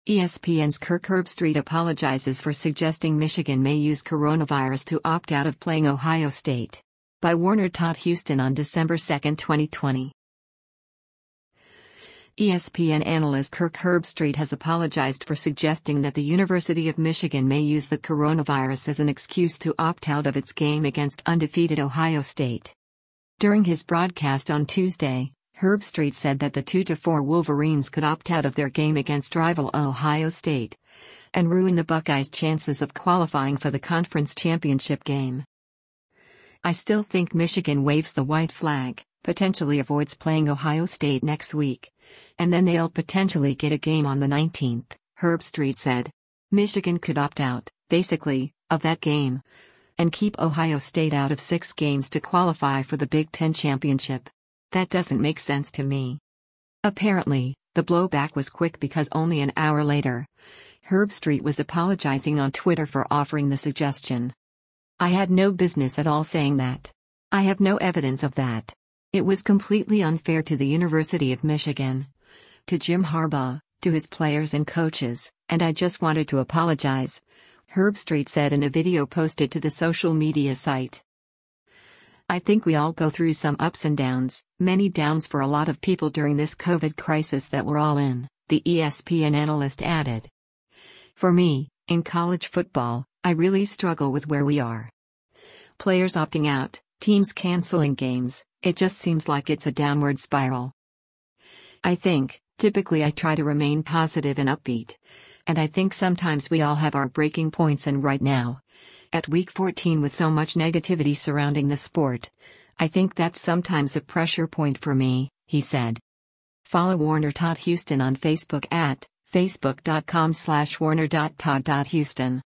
ESPN's Kirk Herbstreit apologizes for suggesting Michigan may use coronavirus to opt out of playing Ohio State. By Warner Todd Houston on December 2, 2020. ESPN analyst Kirk Herbstreit has apologized for suggesting that the University of Michigan may use the coronavirus as an excuse to opt out of its game against undefeated Ohio State. During his broadcast on Tuesday, Herbstreit said that the 2-4 Wolverines could opt out of their game against rival Ohio State and ruin the Buckeyes' chances of qualifying for the conference championship game. "I still think Michigan waves the white flag, potentially avoids playing Ohio State next week, and then they'll potentially get a game on the 19th, Herbstreit said. Michigan could opt out, basically, of that game and keep Ohio State out of 6 games to qualify for the Big Ten championship. That doesn't make sense to me." Apparently, the blowback was quick because only an hour later, Herbstreit was apologizing on Twitter for offering the suggestion. "I had no business at all saying that. I have no evidence of that. It was completely unfair to the University of Michigan, to Jim Harbaugh, to his players and coaches, and I just wanted to apologize," Herbstreit said in a video posted to the social media site. "I think we all go through some ups and downs, many downs for a lot of people during this COVID crisis that we're all in," the ESPN analyst added. "For me, in college football, I really struggle with where we are. Players opting out, teams canceling games, it just seems like it's a downward spiral. Typically I try to remain positive and upbeat. And I think sometimes we all have our breaking points, and right now, at week 14 with so much negativity surrounding the sport, I think that's sometimes a pressure point for me," he said. Follow Warner Todd Houston on Facebook at facebook.com/warner.todd.houston.